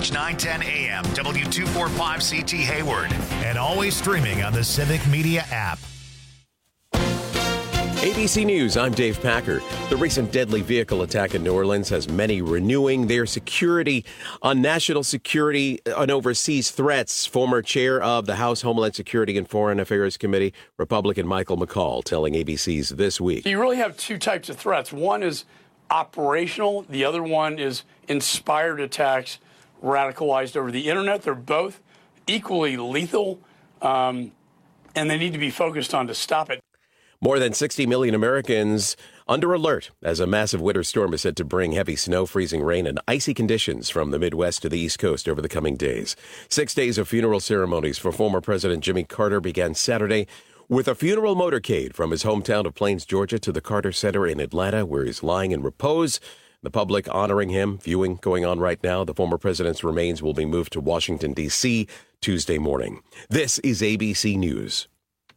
News 910 AM, W245CT Hayward, and always streaming on the Civic Media app. ABC News, I'm Dave Packer. The recent deadly vehicle attack in New Orleans has many renewing their security on national security and overseas threats. Former chair of the House Homeland Security and Foreign Affairs Committee, Republican Michael McCaul, telling ABC's This Week. You really have two types of threats. One is operational. The other one is inspired attacks radicalized over the internet. They're both equally lethal, and they need to be focused on to stop it. More than 60 million Americans under alert as a massive winter storm is said to bring heavy snow, freezing rain, and icy conditions from the Midwest to the East Coast over the coming days. 6 days of funeral ceremonies for former President Jimmy Carter began Saturday with a funeral motorcade from his hometown of Plains, Georgia, to the Carter Center in Atlanta, where he's lying in repose. The public honoring him, viewing going on right now. The former president's remains will be moved to Washington, D.C. Tuesday morning. This is ABC News.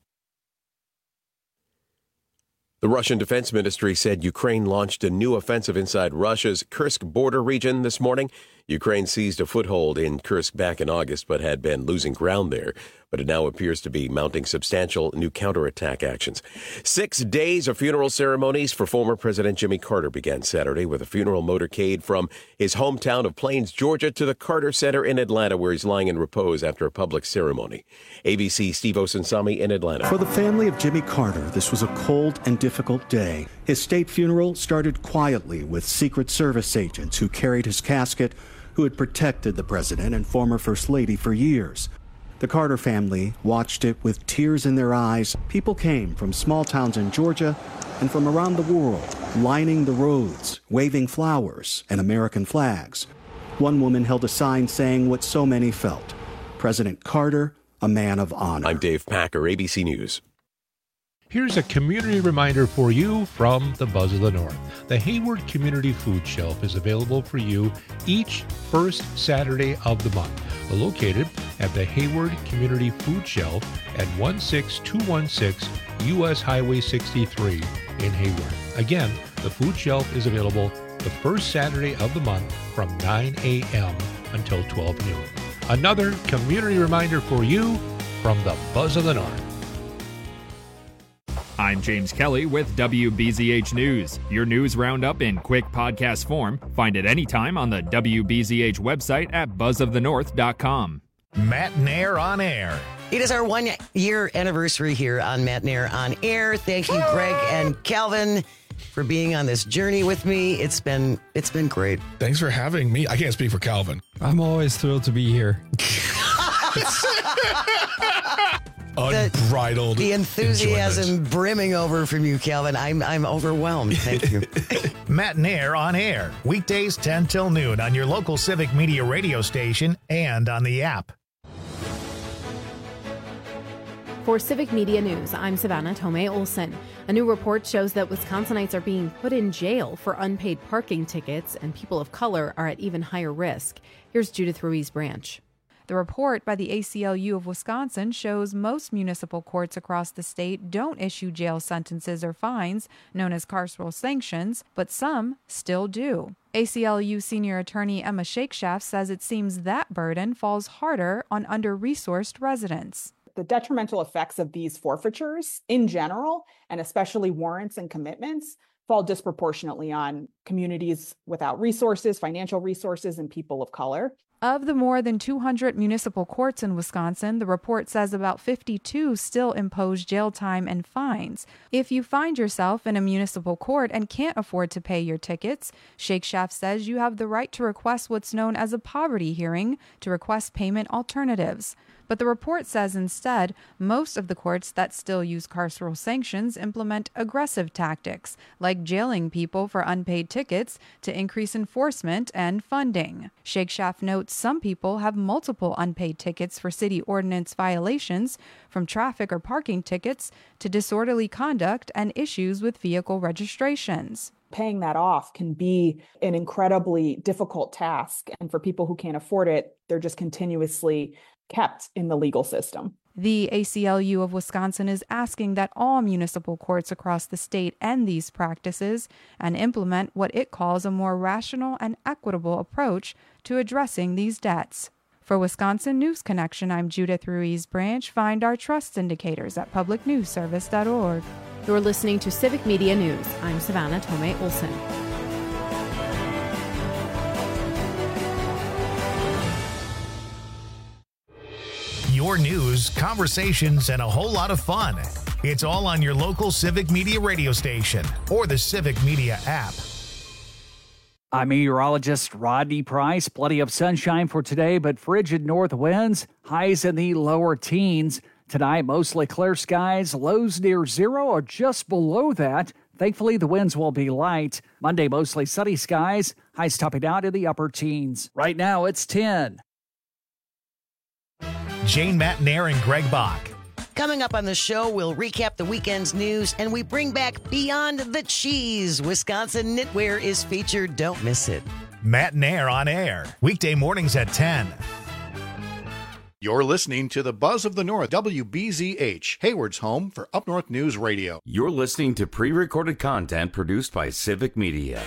The Russian Defense Ministry said Ukraine launched a new offensive inside Russia's Kursk border region this morning. Ukraine seized a foothold in Kursk back in August, but had been losing ground there. But it now appears to be mounting substantial new counterattack actions. 6 days of funeral ceremonies for former President Jimmy Carter began Saturday with a funeral motorcade from his hometown of Plains, Georgia, to the Carter Center in Atlanta, where he's lying in repose after a public ceremony. ABC Steve Osunsami in Atlanta. For the family of Jimmy Carter, this was a cold and difficult day. His state funeral started quietly with Secret Service agents who carried his casket, who had protected the president and former First Lady for years. The Carter family watched it with tears in their eyes. People came from small towns in Georgia and from around the world, lining the roads, waving flowers and American flags. One woman held a sign saying what so many felt: President Carter, a man of honor. I'm Dave Packer, ABC News. Here's a community reminder for you from the Buzz of the North. The Hayward Community Food Shelf is available for you each first Saturday of the month. Located at the Hayward Community Food Shelf at 16216 U.S. Highway 63 in Hayward. Again, the food shelf is available the first Saturday of the month from 9 a.m. until 12 noon. Another community reminder for you from the Buzz of the North. I'm James Kelly with WBZH News. Your news roundup in quick podcast form. Find it anytime on the WBZH website at buzzofthenorth.com. Matt Nair on Air. It is our 1 year anniversary here on Matt Nair on Air. Thank you, Greg and Calvin, for being on this journey with me. It's been great. Thanks for having me. I can't speak for Calvin. I'm always thrilled to be here. Unbridled the enthusiasm enjoyment. Brimming over from you, Calvin. I'm overwhelmed. Thank you. Matt Nair on Air. Weekdays 10 till noon on your local Civic Media radio station and on the app. For Civic Media News, I'm Savannah Tomei Olson. A new report shows that Wisconsinites are being put in jail for unpaid parking tickets, and people of color are at even higher risk. Here's Judith Ruiz Branch. The report by the ACLU of Wisconsin shows most municipal courts across the state don't issue jail sentences or fines, known as carceral sanctions, but some still do. ACLU senior attorney Emma Shakeshaft says it seems that burden falls harder on under-resourced residents. The detrimental effects of these forfeitures in general, and especially warrants and commitments, fall disproportionately on communities without resources, financial resources, and people of color. Of the more than 200 municipal courts in Wisconsin, the report says about 52 still impose jail time and fines. If you find yourself in a municipal court and can't afford to pay your tickets, Shakeshaft says you have the right to request what's known as a poverty hearing to request payment alternatives. But the report says instead, most of the courts that still use carceral sanctions implement aggressive tactics, like jailing people for unpaid tickets to increase enforcement and funding. Shakeshaft notes some people have multiple unpaid tickets for city ordinance violations, from traffic or parking tickets to disorderly conduct and issues with vehicle registrations. Paying that off can be an incredibly difficult task. And for people who can't afford it, they're just continuously kept in the legal system. The ACLU of Wisconsin is asking that all municipal courts across the state end these practices and implement what it calls a more rational and equitable approach to addressing these debts. For Wisconsin News Connection, I'm Judith Ruiz Branch. Find our trust indicators at publicnewsservice.org. You're listening to Civic Media News. I'm Savannah Tomei Olson. Your news, conversations, and a whole lot of fun. It's all on your local Civic Media radio station or the Civic Media app. I'm meteorologist Rodney Price. Plenty of sunshine for today, but frigid north winds, highs in the lower teens. Tonight, mostly clear skies, lows near zero or just below that. Thankfully, the winds will be light. Monday, mostly sunny skies, highs topping out in the upper teens. Right now, it's 10. Jane Matnair and Greg Bach. Coming up on the show, we'll recap the weekend's news and we bring back Beyond the Cheese. Wisconsin knitwear is featured. Don't miss it. Matnair on air. Weekday mornings at 10. You're listening to the Buzz of the North, WBZH, Hayward's home for Up North News Radio. You're listening to pre-recorded content produced by Civic Media.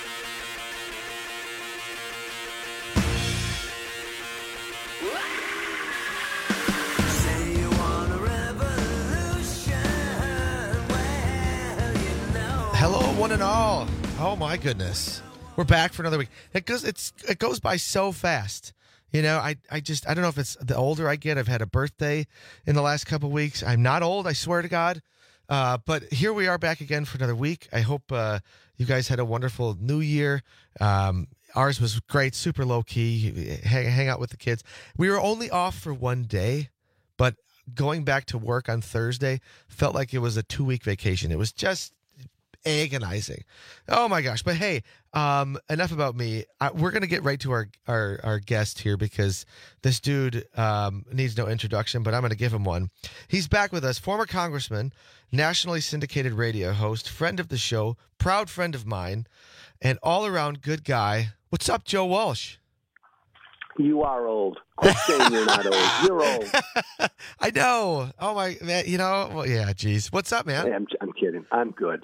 Hello, one and all. Oh my goodness, we're back for another week. It goes by so fast. You know, I don't know if it's the older I get. I've had a birthday in the last couple of weeks. I'm not old, I swear to God. But here we are back again for another week. I hope you guys had a wonderful New Year. Ours was great, super low key. Hang out with the kids. We were only off for one day, but going back to work on Thursday felt like it was a 2-week vacation. It was just agonizing. Oh my gosh. But hey, enough about me. We're going to get right to our guest here because this dude needs no introduction, but I'm going to give him one. He's back with us, former congressman, nationally syndicated radio host, friend of the show, proud friend of mine, and all-around good guy. What's up, Joe Walsh? You are old. Quit saying you're not old. You're old. I know. Oh my, man. You know, well, yeah, geez. What's up, man? Hey, I'm kidding. I'm good.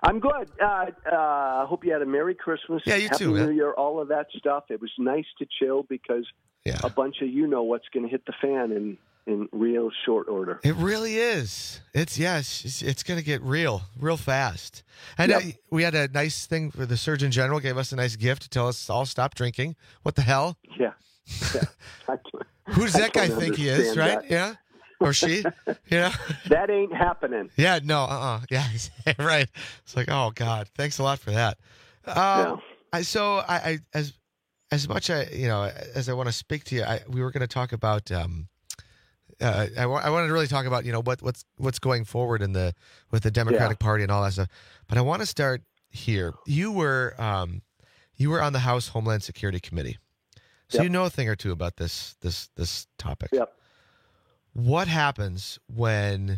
I hope you had a Merry Christmas. Yeah, you Happy too, man. New Year, all of that stuff. It was nice to chill because a bunch of what's going to hit the fan in real short order. It really is. It's going to get real fast. And we had a nice thing where the Surgeon General gave us a nice gift to tell us all stop drinking. What the hell? Yeah. Who does that guy think he is, right? That. Yeah. Or she, you know? That ain't happening. Yeah, no, Yeah, right. It's like, oh, God, thanks a lot for that. As much as I want to speak to you, we were going to talk about. I wanted to really talk about what's going forward with the Democratic Party and all that stuff. But I want to start here. You were on the House Homeland Security Committee, so you know a thing or two about this topic. Yep. What happens when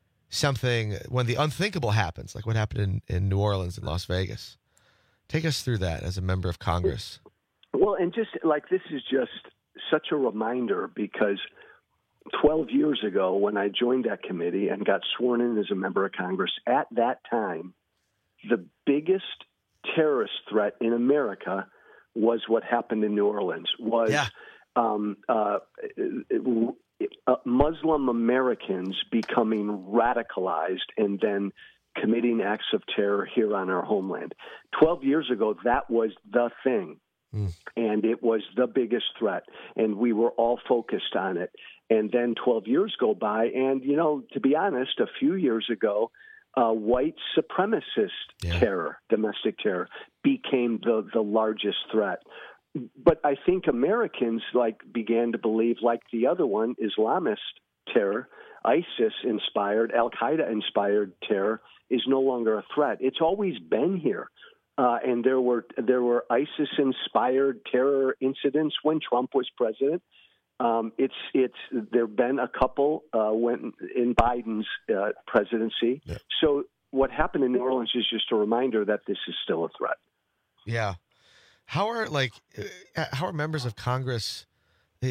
the unthinkable happens, like what happened in New Orleans and Las Vegas? Take us through that as a member of Congress. Well, and just like this is just such a reminder because 12 years ago when I joined that committee and got sworn in as a member of Congress, at that time, the biggest terrorist threat in America was what happened in New Orleans, Muslim Americans becoming radicalized and then committing acts of terror here on our homeland. 12 years ago, that was the thing, and it was the biggest threat, and we were all focused on it. And then 12 years go by, and, to be honest, a few years ago, white supremacist terror, domestic terror, became the largest threat. But I think Americans began to believe, like the other one, Islamist terror, ISIS-inspired, Al-Qaeda-inspired terror is no longer a threat. It's always been here, and there were ISIS-inspired terror incidents when Trump was president. There've been a couple when in Biden's presidency. Yeah. So what happened in New Orleans is just a reminder that this is still a threat. Yeah. How are members of Congress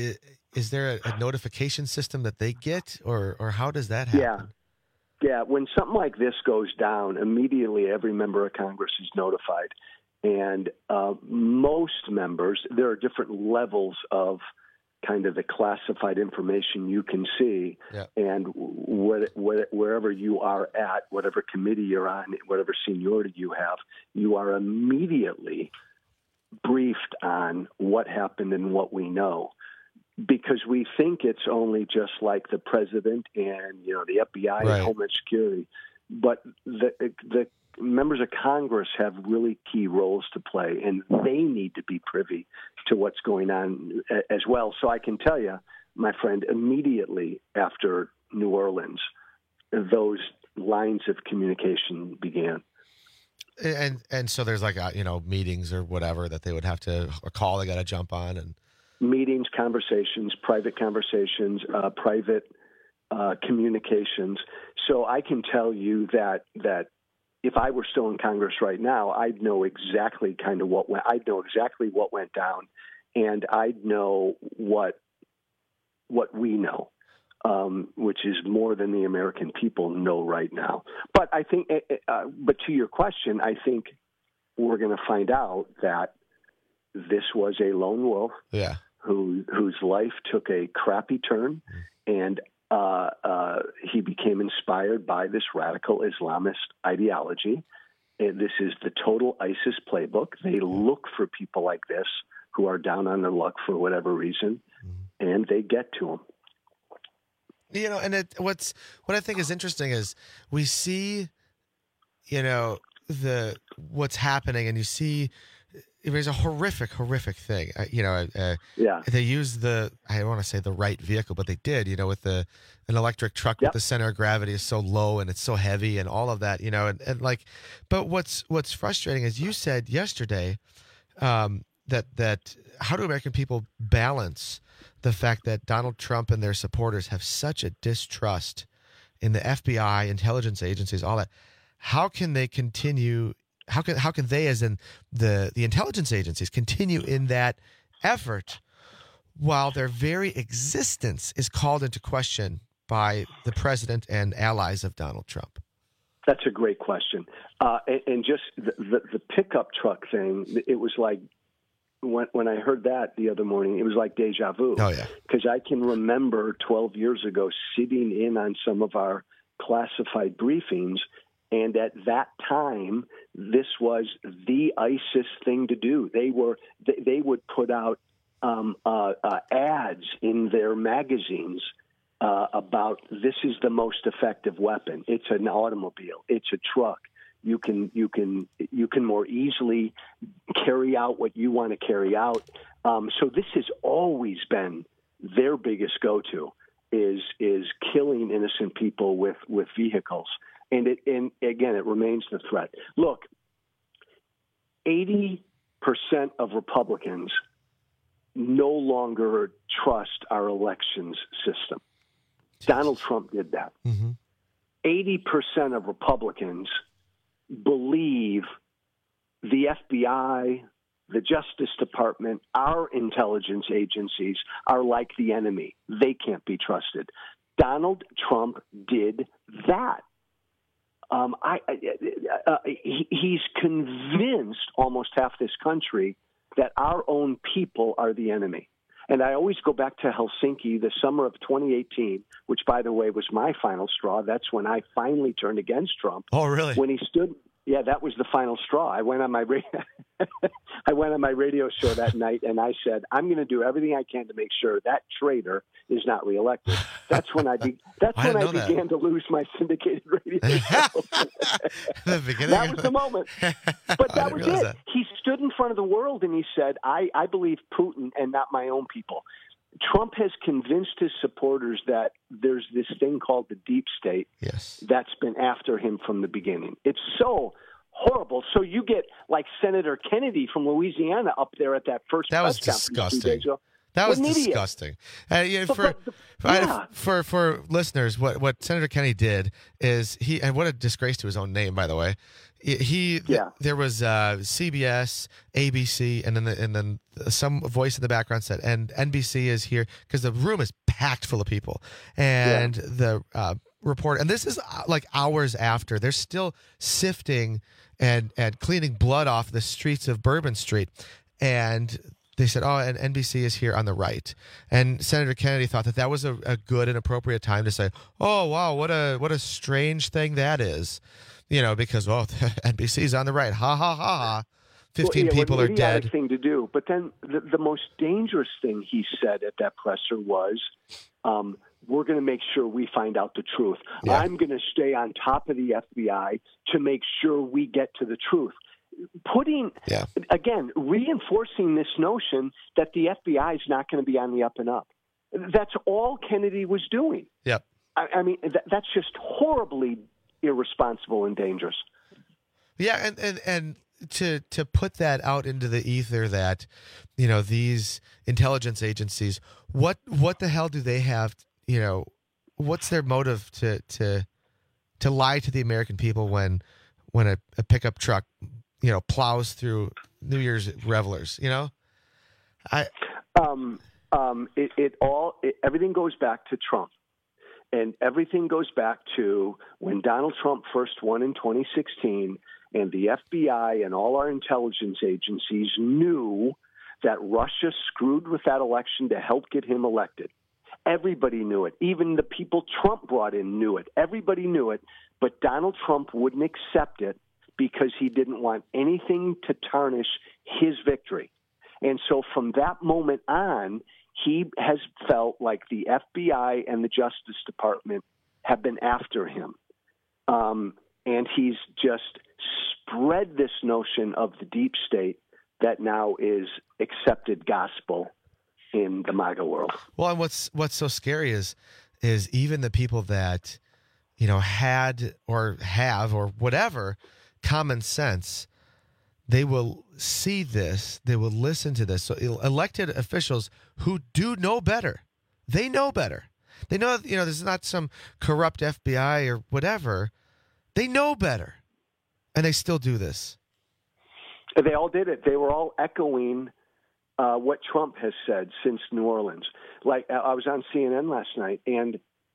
is there a notification system that they get, or how does that happen? Yeah. When something like this goes down, immediately every member of Congress is notified. And most members, there are different levels of kind of the classified information you can see. Yeah. And wherever you are at, whatever committee you're on, whatever seniority you have, you are immediately briefed on what happened and what we know. Because we think it's only just like the president and, the FBI and Homeland Security. But the members of Congress have really key roles to play, and they need to be privy to what's going on as well. So I can tell you, my friend, immediately after New Orleans, those lines of communication began. And so there's like, meetings or whatever that they would have to, a call they got to jump on, and meetings, conversations, private communications. So I can tell you that if I were still in Congress right now, I'd know exactly what went down, and I'd know what we know, which is more than the American people know right now. But I think, but to your question, I think we're going to find out that this was a lone wolf. Yeah. Whose life took a crappy turn, and he became inspired by this radical Islamist ideology. And this is the total ISIS playbook. They look for people like this who are down on their luck for whatever reason, and they get to them. And what I think is interesting is we see, what's happening, and you see. It was a horrific thing. They used I don't want to say the right vehicle, but they did, with an electric truck with the center of gravity is so low and it's so heavy and all of that, but what's frustrating is you said yesterday that how do American people balance the fact that Donald Trump and their supporters have such a distrust in the FBI, intelligence agencies, all that? How can they continue? How can they, as in the intelligence agencies, continue in that effort while their very existence is called into question by the president and allies of Donald Trump? That's a great question. And just the pickup truck thing, it was like when I heard that the other morning, it was like deja vu. Oh, yeah. Because I can remember 12 years ago sitting in on some of our classified briefings. And at that time, this was the ISIS thing to do. They would put out ads in their magazines about this is the most effective weapon. It's an automobile. It's a truck. You can more easily carry out what you want to carry out. So this has always been their biggest go-to is killing innocent people with vehicles. And again, it remains the threat. Look, 80% of Republicans no longer trust our elections system. Donald Trump did that. 80% of Republicans believe the FBI, the Justice Department, our intelligence agencies are like the enemy. They can't be trusted. Donald Trump did that. He's convinced almost half this country that our own people are the enemy. And I always go back to Helsinki, the summer of 2018, which, by the way, was my final straw. That's when I finally turned against Trump. Oh, really? When he stood, that was the final straw. I went on my radio show that night, and I said, I'm going to do everything I can to make sure that traitor is not reelected. That's when I began to lose my syndicated radio show. That was the moment. But that was it. He stood in front of the world and he said, I believe Putin and not my own people. Trump has convinced his supporters that there's this thing called the deep state that's been after him from the beginning. It's so horrible. So you get like Senator Kennedy from Louisiana up there at that first that was press conference 2 days disgusting. ago. That was What an idiot. disgusting. Yeah. For listeners, what Senator Kennedy did is and what a disgrace to his own name, by the way. There was CBS, ABC, and then some voice in the background said, and NBC is here because the room is packed full of people, and the report, and this is like hours after, they're still sifting and cleaning blood off the streets of Bourbon Street, and they said, oh, and NBC is here on the right. And Senator Kennedy thought that was a good and appropriate time to say, oh, wow, what a strange thing that is. Because, NBC's on the right. Ha, ha, ha, ha. 15 people are dead. Thing to do. But then the most dangerous thing he said at that presser was, we're going to make sure we find out the truth. Yeah. I'm going to stay on top of the FBI to make sure we get to the truth. Reinforcing this notion that the FBI is not going to be on the up and up. That's all Kennedy was doing. Yep. I mean, that's just horribly irresponsible and dangerous. Yeah, and to put that out into the ether that, these intelligence agencies, what the hell do they have, what's their motive to lie to the American people when a pickup truck, plows through New Year's revelers, everything goes back to Trump. And everything goes back to when Donald Trump first won in 2016, and the FBI and all our intelligence agencies knew that Russia screwed with that election to help get him elected. Everybody knew it. Even the people Trump brought in knew it. Everybody knew it, but Donald Trump wouldn't accept it because he didn't want anything to tarnish his victory. And so from that moment on, he has felt like the FBI and the Justice Department have been after him. And he's just spread this notion of the deep state that now is accepted gospel in the MAGA world. Well, and what's so scary is even the people that, had or have or whatever common sense, they will see this, they will listen to this. So elected officials who do know better, they know better. They know, this is not some corrupt FBI or whatever. They know better, and they still do this. They all did it. They were all echoing what Trump has said since New Orleans. Like, I was on CNN last night, and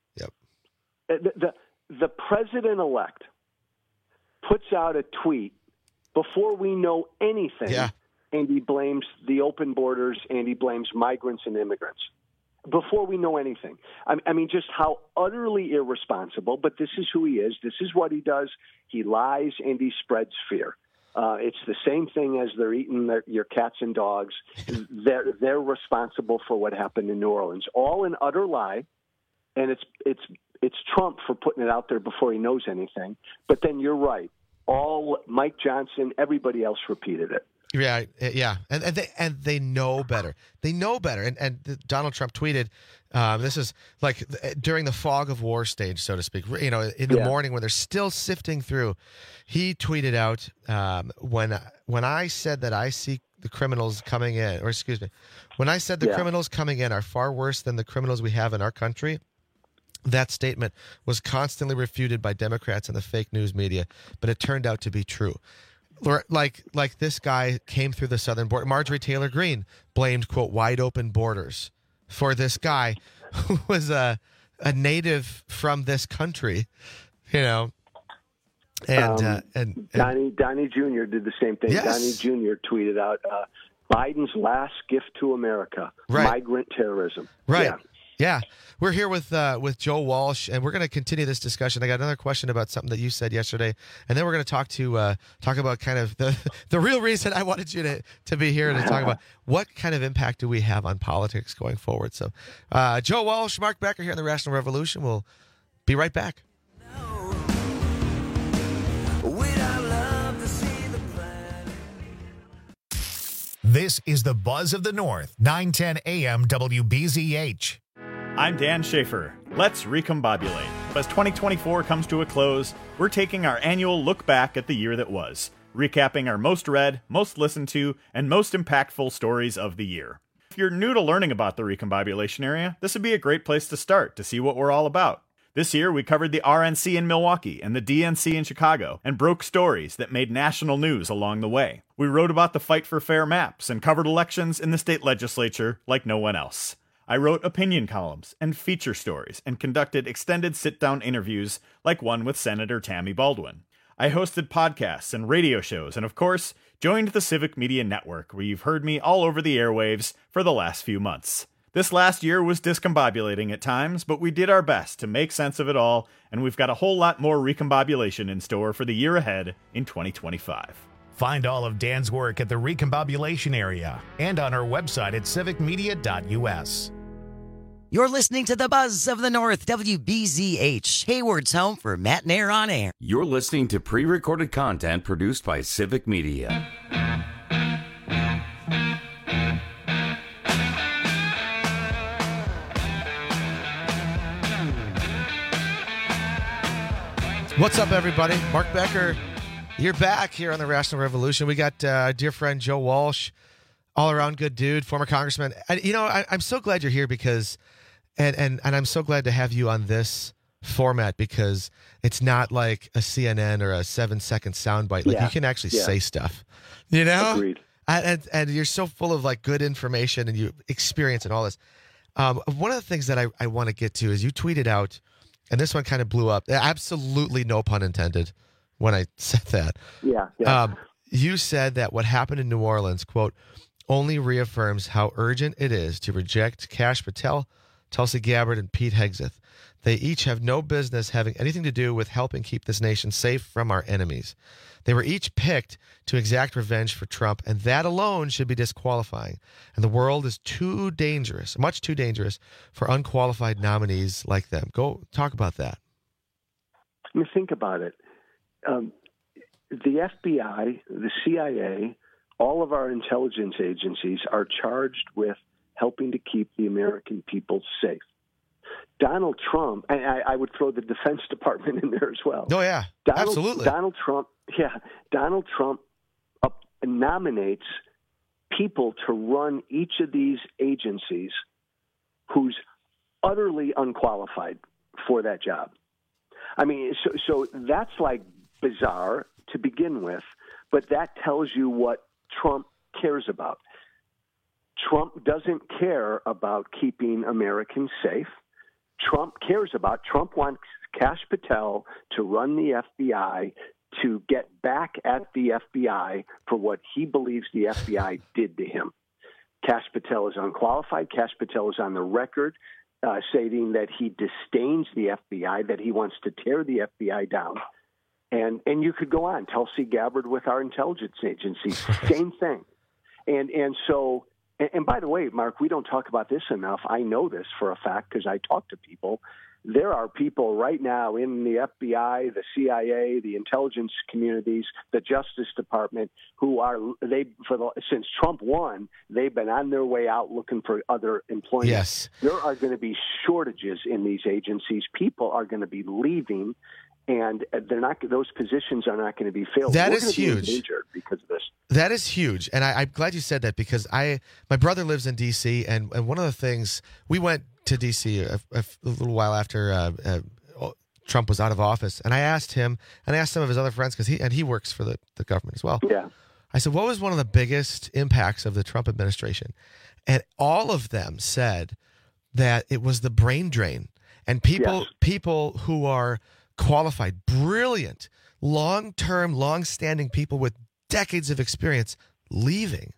the president-elect puts out a tweet before we know anything, and he blames the open borders, and he blames migrants and immigrants. Before we know anything. I mean, just how utterly irresponsible, but this is who he is. This is what he does. He lies, and he spreads fear. It's the same thing as they're eating your cats and dogs. They're responsible for what happened in New Orleans. All an utter lie, and it's Trump for putting it out there before he knows anything. But then you're right. All Mike Johnson, everybody else repeated it. Yeah, and they know better. They know better. And Donald Trump tweeted, this is like during the fog of war stage, so to speak. In the morning when they're still sifting through, he tweeted out, when I said that I see the criminals coming in, or excuse me, when I said the criminals coming in are far worse than the criminals we have in our country. That statement was constantly refuted by Democrats and the fake news media, but it turned out to be true. Like this guy came through the southern border. Marjorie Taylor Greene blamed, quote, wide open borders for this guy who was a native from this country, And Donnie Jr. did the same thing. Yes. Donnie Jr. tweeted out, Biden's last gift to America, migrant terrorism. Right. Yeah. We're here with Joe Walsh, and we're going to continue this discussion. I got another question about something that you said yesterday, and then we're going to talk about kind of the real reason I wanted you to be here to talk about what kind of impact do we have on politics going forward. So, Joe Walsh, Mark Becker here on the Rational Revolution. We'll be right back. This is the Buzz of the North, 910 AM WBZH. I'm Dan Schaefer. Let's recombobulate. As 2024 comes to a close, we're taking our annual look back at the year that was, recapping our most read, most listened to, and most impactful stories of the year. if you're new to learning about the recombobulation area, this would be a great place to start to see what we're all about. This year, we covered the RNC in Milwaukee and the DNC in Chicago and broke stories that made national news along the way. We wrote about the fight for fair maps and covered elections in the state legislature like no one else. I wrote opinion columns and feature stories and conducted extended sit-down interviews like one with Senator Tammy Baldwin. I hosted podcasts and radio shows and, of course, joined the Civic Media Network, where you've heard me all over the airwaves for the last few months. This last year was discombobulating at times, but we did our best to make sense of it all, and we've got a whole lot more recombobulation in store for the year ahead in 2025. Find all of Dan's work at the recombobulation area and on our website at civicmedia.us. You're listening to the Buzz of the North, WBZH, Hayward's home for Matt and Air on Air. You're listening to pre-recorded content produced by Civic Media. What's up, everybody? Mark Becker, you're back here on the Rational Revolution. We got our dear friend Joe Walsh, all-around good dude, former congressman. And, you know, I'm so glad you're here because, and I'm so glad to have you on this format because it's not like a CNN or a 7-second soundbite. Like, you can actually say stuff, you know? Agreed. And you're so full of, like, good information and you experience and all this. One of the things that I want to get to is you tweeted out, and this one kind of blew up. Absolutely no pun intended when I said that. Yeah. You said that what happened in New Orleans, quote, only reaffirms how urgent it is to reject Kash Patel, Tulsi Gabbard, and Pete Hegseth. They each have no business having anything to do with helping keep this nation safe from our enemies. They were each picked to exact revenge for Trump, and that alone should be disqualifying. And the world is too dangerous, much too dangerous, for unqualified nominees like them. Go talk about that. I mean, think about it. The FBI, the CIA, all of our intelligence agencies are charged with helping to keep the American people safe. Donald Trump, and I would throw the Defense Department in there as well. Oh, yeah, absolutely. Donald Trump nominates people to run each of these agencies who's utterly unqualified for that job. I mean, so that's like bizarre to begin with, but that tells you what Trump cares about. Trump doesn't care about keeping Americans safe. Trump wants Kash Patel to run the FBI to get back at the FBI for what he believes the FBI did to him. Kash Patel is unqualified. Kash Patel is on the record stating that he disdains the FBI, that he wants to tear the FBI down. And you could go on. Tulsi Gabbard with our intelligence agencies, same thing. And by the way, Mark, we don't talk about this enough. I know this for a fact because I talk to people. There are people right now in the FBI, the CIA, the intelligence communities, the Justice Department who are since Trump won, they've been on their way out looking for other employment. Yes. There are going to be shortages in these agencies. People are going to be leaving, and those positions are not going to be filled. That We're is going to huge be endangered because of this. That is huge, and I'm glad you said that because my brother lives in D.C. and one of the things we went to D.C. a little while after Trump was out of office, and I asked him and I asked some of his other friends because he works for the government as well. Yeah, I said, what was one of the biggest impacts of the Trump administration? And all of them said that it was the brain drain and people who are qualified, brilliant, long-term, long-standing people with decades of experience leaving.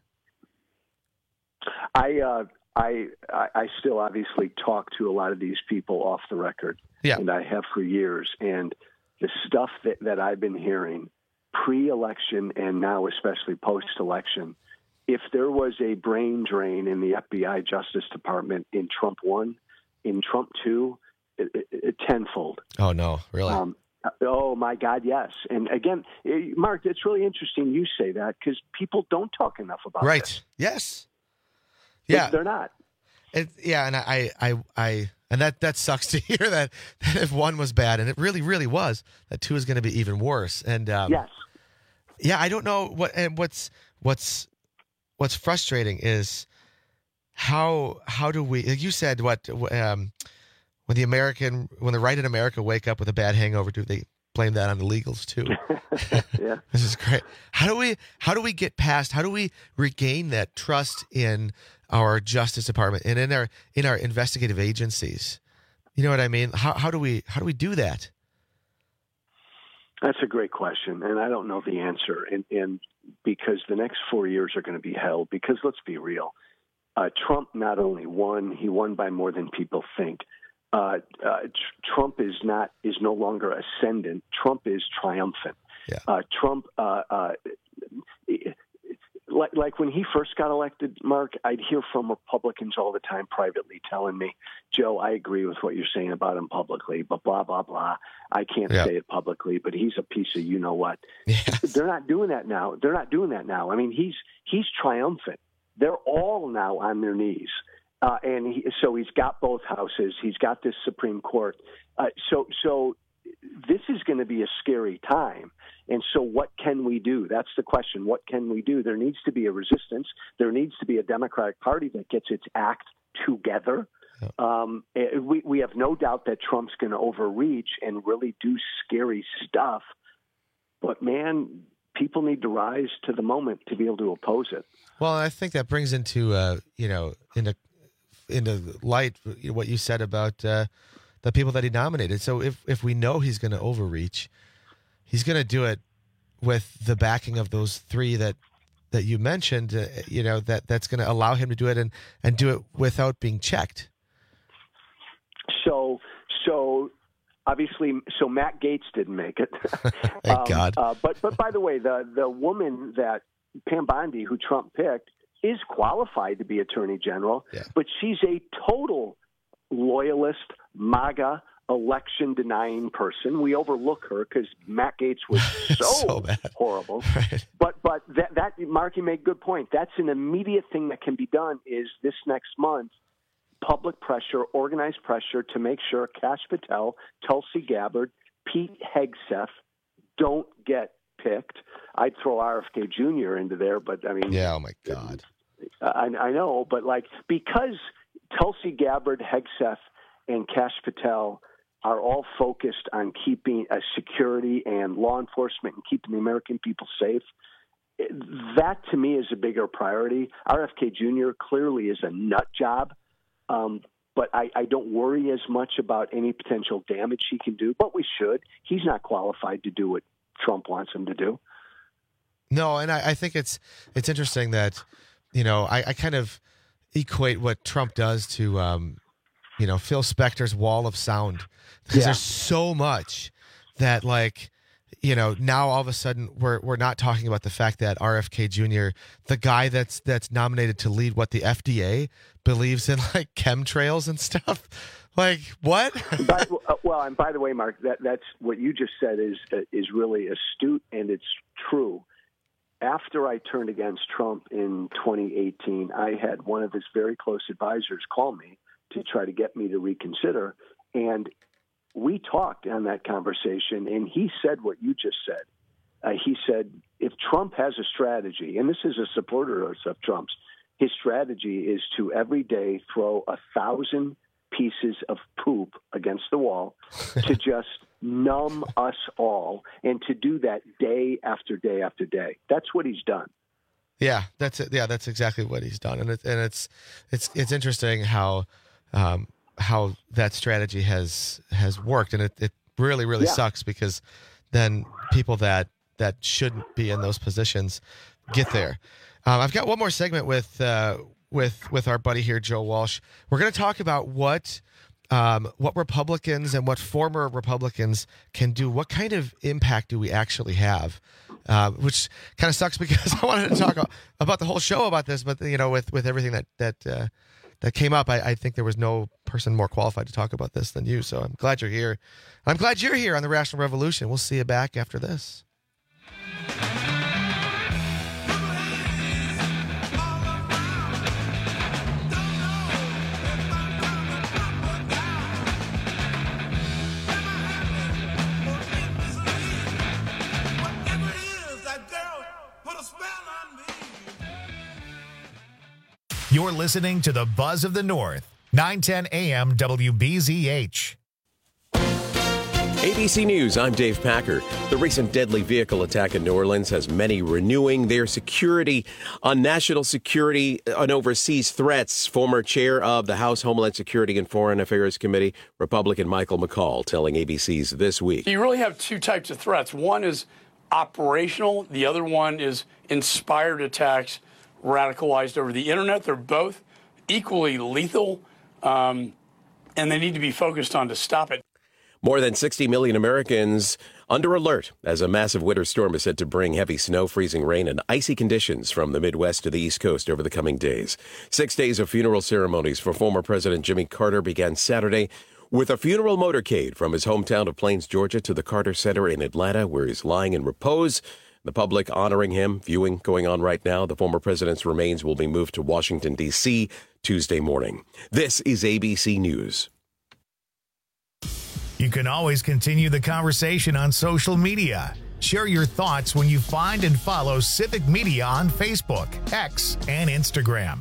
I still obviously talk to a lot of these people off the record, and I have for years. And the stuff that I've been hearing pre-election and now especially post-election, if there was a brain drain in the FBI Justice Department in Trump 1, in Trump 2, tenfold. Oh, no, really? Oh, my God, yes. And again, Mark, it's really interesting you say that because people don't talk enough about right. this. Yes. Yeah. They're not. And that sucks to hear that if 1 was bad, and it really, really was, that 2 is going to be even worse. And yes. Yeah, I don't know what's frustrating is how do we? Like you said, when the right in America wake up with a bad hangover, do they blame that on illegals too? Yeah, this is great. How do we get past? How do we regain that trust in our Justice Department and in our investigative agencies? You know what I mean? How do we do that? That's a great question, and I don't know the answer. And because the next 4 years are going to be hell. Because let's be real, Trump not only won, he won by more than people think. Trump is no longer ascendant. Trump is triumphant. Yeah. Trump, like when he first got elected, Mark, I'd hear from Republicans all the time privately telling me, Joe, I agree with what you're saying about him publicly, but blah, blah, blah. I can't say it publicly, but he's a piece of you know what. Yes. They're not doing that now. I mean, he's triumphant. They're all now on their knees. So he's got both houses. He's got this Supreme Court. So this is going to be a scary time. And so what can we do? That's the question. What can we do? There needs to be a resistance. There needs to be a Democratic Party that gets its act together. We have no doubt that Trump's going to overreach and really do scary stuff. But, man, people need to rise to the moment to be able to oppose it. Well, I think that brings into light what you said about the people that he nominated. So if we know he's going to overreach, he's going to do it with the backing of those three that you mentioned. That's going to allow him to do it and do it without being checked. So obviously, Matt Gaetz didn't make it. Thank God. But by the way, the woman that Pam Bondi, who Trump picked, is qualified to be Attorney General, but she's a total loyalist, MAGA, election-denying person. We overlook her because Matt Gaetz was so horrible. Right. But that Mark, you made a good point. That's an immediate thing that can be done is this next month, public pressure, organized pressure to make sure Kash Patel, Tulsi Gabbard, Pete Hegseth don't get picked. I'd throw RFK Jr. into there, but I mean... Yeah, oh my God. I know, but because Tulsi Gabbard, Hegseth, and Kash Patel are all focused on keeping security and law enforcement and keeping the American people safe, that to me is a bigger priority. RFK Jr. clearly is a nut job, but I don't worry as much about any potential damage he can do, but we should. He's not qualified to do what Trump wants him to do. No, and I think it's interesting that, I kind of equate what Trump does to, Phil Spector's wall of sound. Because there's so much that, now all of a sudden we're not talking about the fact that RFK Jr., the guy that's nominated to lead what the FDA believes in, chemtrails and stuff. What? And by the way, Mark, that's what you just said is really astute, and it's true. After I turned against Trump in 2018, I had one of his very close advisors call me to try to get me to reconsider. And we talked on that conversation, and he said what you just said. He said, if Trump has a strategy, and this is a supporter of Trump's, his strategy is to every day throw 1,000 pieces of poop against the wall to just numb us all, and to do that day after day after day. That's what he's done. Yeah, that's it. Yeah, that's exactly what he's done, and it's interesting how that strategy has worked, and it really sucks because then people that shouldn't be in those positions get there. I've got one more segment with our buddy here, Joe Walsh. We're going to talk about what Republicans and what former Republicans can do. What kind of impact do we actually have? Which kind of sucks because I wanted to talk about the whole show about this, but with everything that came up, I think there was no person more qualified to talk about this than you. So I'm glad you're here. I'm glad you're here on the Rational Revolution. We'll see you back after this. You're listening to the Buzz of the North, 910 AM WBZH. ABC News, I'm Dave Packer. The recent deadly vehicle attack in New Orleans has many renewing their security on national security and overseas threats. Former chair of the House Homeland Security and Foreign Affairs Committee, Republican Michael McCall, telling ABC's This Week. You really have two types of threats. One is operational. The other one is inspired attacks radicalized over the internet. They're both equally lethal, and they need to be focused on to stop it. More than 60 million Americans under alert as a massive winter storm is said to bring heavy snow, freezing rain, and icy conditions from the Midwest to the East Coast over the coming days. 6 days of funeral ceremonies for former President Jimmy Carter began Saturday with a funeral motorcade from his hometown of Plains, Georgia, to the Carter Center in Atlanta, where he's lying in repose. The public honoring him, viewing going on right now. The former president's remains will be moved to Washington, D.C. Tuesday morning. This is ABC News. You can always continue the conversation on social media. Share your thoughts when you find and follow Civic Media on Facebook, X, and Instagram.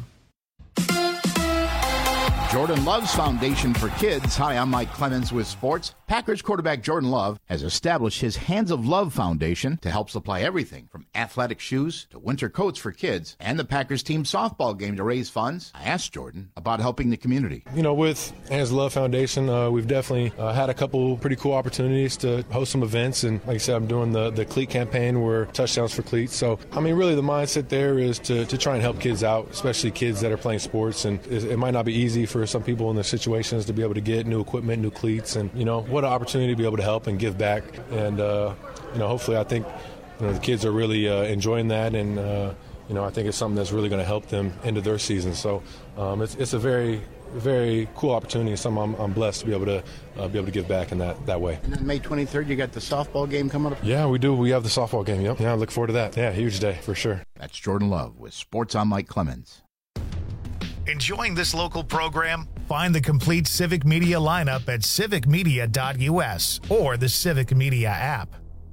Jordan Love's Foundation for Kids. Hi, I'm Mike Clemens with sports. Packers quarterback Jordan Love has established his Hands of Love Foundation to help supply everything from athletic shoes to winter coats for kids and the Packers team softball game to raise funds. I asked Jordan about helping the community. You know, with Hands of Love Foundation, we've definitely had a couple pretty cool opportunities to host some events. And like I said, I'm doing the cleat campaign where touchdowns for cleats. So, I mean, really the mindset there is to try and help kids out, especially kids that are playing sports. And it might not be easy for some people in their situations to be able to get new equipment, new cleats. And, you know, what an opportunity to be able to help and give back. And, you know, hopefully I think, you know, the kids are really enjoying that. And, you know, I think it's something that's really going to help them into their season. So it's a very, very cool opportunity, and something I'm blessed to be able to give back in that way. And then May 23rd, you got the softball game coming up? Yeah, we do. We have the softball game, yep. Yeah, I look forward to that. Yeah, huge day for sure. That's Jordan Love with Sports. I'm Mike Clemens. Enjoying this local program? Find the complete Civic Media lineup at civicmedia.us or the Civic Media app.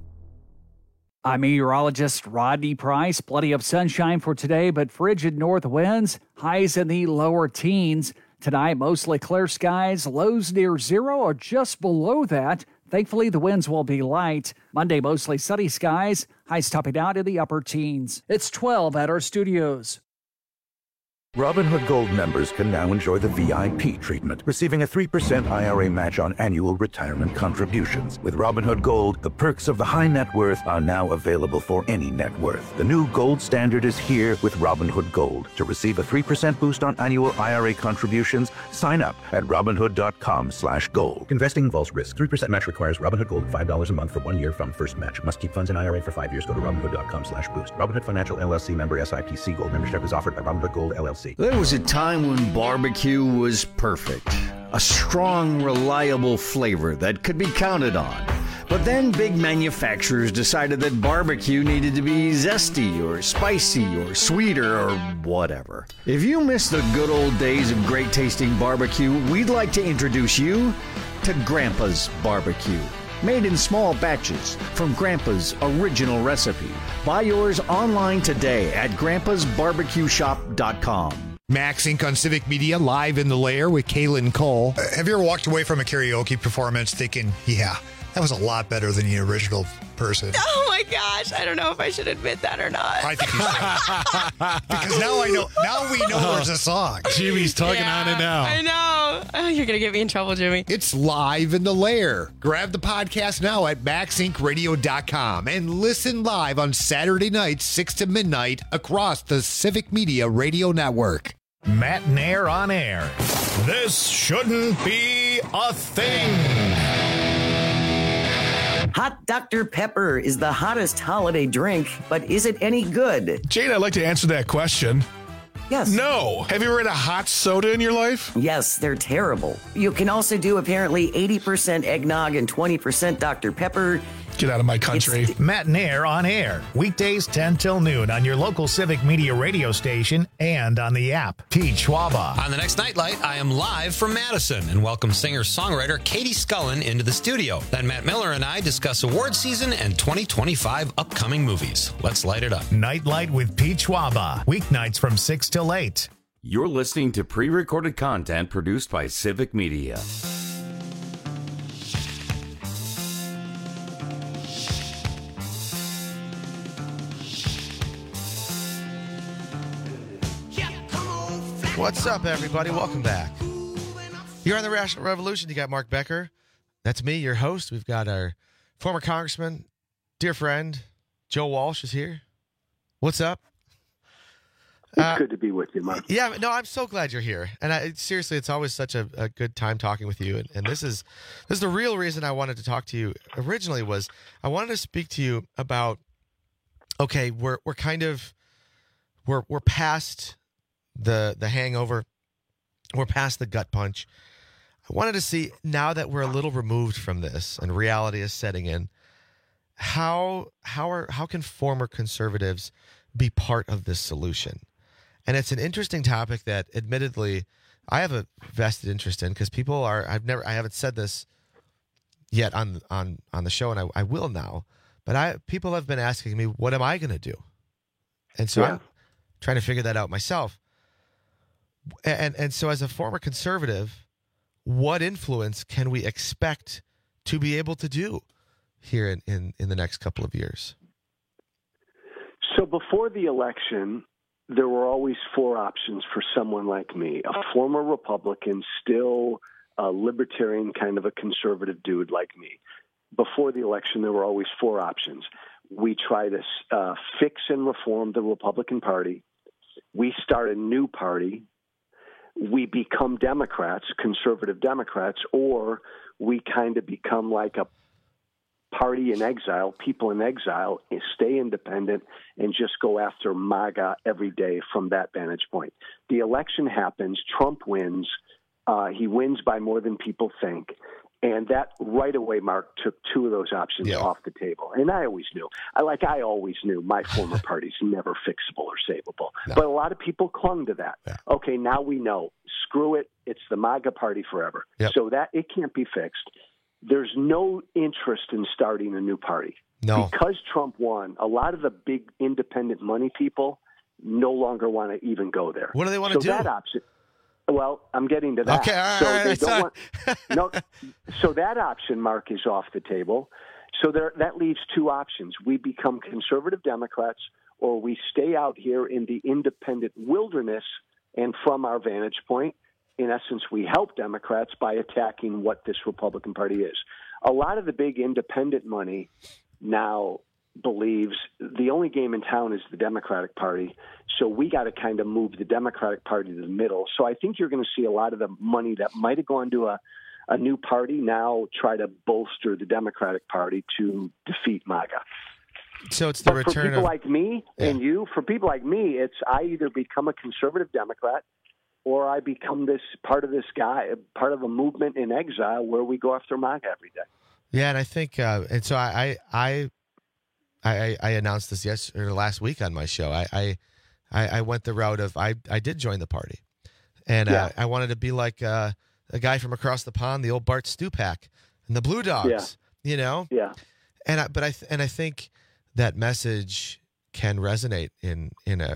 I'm meteorologist Rodney Price. Plenty of sunshine for today, but frigid north winds, highs in the lower teens. Tonight, mostly clear skies, lows near zero or just below that. Thankfully, the winds will be light. Monday, mostly sunny skies, highs topping out in the upper teens. It's 12 at our studios. Robinhood Gold members can now enjoy the VIP treatment, receiving a 3% IRA match on annual retirement contributions. With Robinhood Gold, the perks of the high net worth are now available for any net worth. The new gold standard is here with Robinhood Gold. To receive a 3% boost on annual IRA contributions, sign up at Robinhood.com/gold. Investing involves risk. 3% match requires Robinhood Gold $5 a month for 1 year from first match. Must keep funds in IRA for 5 years. Go to Robinhood.com/boost. Robinhood Financial LLC member SIPC. Gold membership is offered by Robinhood Gold LLC. There was a time when barbecue was perfect. A strong, reliable flavor that could be counted on. But then big manufacturers decided that barbecue needed to be zesty or spicy or sweeter or whatever. If you miss the good old days of great tasting barbecue, we'd like to introduce you to Grandpa's Barbecue. Made in small batches from Grandpa's original recipe. Buy yours online today at grandpasbarbecueshop.com. Max Inc. on Civic Media, live in the lair with Kaylin Cole. Have you ever walked away from a karaoke performance thinking, yeah, that was a lot better than the original person? Oh my gosh, I don't know if I should admit that or not. I think you should. Because now I know. Now we know there's a song. Jimmy's tugging on it now. I know. Oh, you're going to get me in trouble, Jimmy. It's live in the lair. Grab the podcast now at maxincradio.com and listen live on Saturday nights, 6 to midnight, across the Civic Media Radio Network. Matt Nair on air. This shouldn't be a thing. Hot Dr. Pepper is the hottest holiday drink, but is it any good? Jane, I'd like to answer that question. Yes. No. Have you ever had a hot soda in your life? Yes, they're terrible. You can also do apparently 80% eggnog and 20% Dr. Pepper. Get out of my country. Matt Nair on air. Weekdays 10 till noon on your local Civic Media radio station and on the app. Pete Schwaba. On the next Nightlight, I am live from Madison and welcome singer-songwriter Katie Scullin into the studio. Then Matt Miller and I discuss award season and 2025 upcoming movies. Let's light it up. Nightlight with Pete Schwaba. Weeknights from 6 till 8. You're listening to pre-recorded content produced by Civic Media. What's up, everybody? Welcome back. You're on the Rational Revolution. You got Mark Becker. That's me, your host. We've got our former congressman, dear friend, Joe Walsh is here. What's up? It's good to be with you, Mark. Yeah, no, I'm so glad you're here. And seriously, it's always such a good time talking with you. And this is the real reason I wanted to talk to you originally was I wanted to speak to you about, okay, we're past the hangover. We're past the gut punch. I wanted to see, now that we're a little removed from this and reality is setting in, how can former conservatives be part of this solution? And it's an interesting topic that, admittedly, I have a vested interest in, because people are. I haven't said this yet on the show, and I will now. But people have been asking me, what am I going to do? And so I'm trying to figure that out myself. And so, as a former conservative, what influence can we expect to be able to do here in the next couple of years? So before the election, there were always four options for someone like me, a former Republican, still a libertarian, kind of a conservative dude like me. Before the election, there were always four options. We try to fix and reform the Republican Party. We start a new party. We become Democrats, conservative Democrats, or we kind of become like a party in exile, people in exile, and stay independent and just go after MAGA every day from that vantage point. The election happens. Trump wins. He wins by more than people think. And that right away, Mark, took two of those options off the table. And I always knew. I always knew my former party's never fixable or savable. No. But a lot of people clung to that. Yeah. Okay, now we know. Screw it. It's the MAGA party forever. Yep. So that it can't be fixed. There's no interest in starting a new party. No. Because Trump won, a lot of the big independent money people no longer want to even go there. What do they want to do? That option, well, I'm getting to that. Okay, all right. So that option, Mark, is off the table. So that leaves two options. We become conservative Democrats, or we stay out here in the independent wilderness, and from our vantage point, in essence, we help Democrats by attacking what this Republican Party is. A lot of the big independent money now believes the only game in town is the Democratic Party, so we got to kind of move the Democratic Party to the middle. So I think you're going to see a lot of the money that might have gone to a new party now try to bolster the Democratic Party to defeat MAGA. So it's the return for people like me and you. For people like me, it's I either become a conservative Democrat or I become this part of this guy, part of a movement in exile where we go after MAGA every day. Yeah, and I think, and so I announced this last week on my show. I went the route of I did join the party, and I wanted to be like a guy from across the pond, the old Bart Stupak and the Blue Dogs, you know. Yeah. And I think that message can resonate in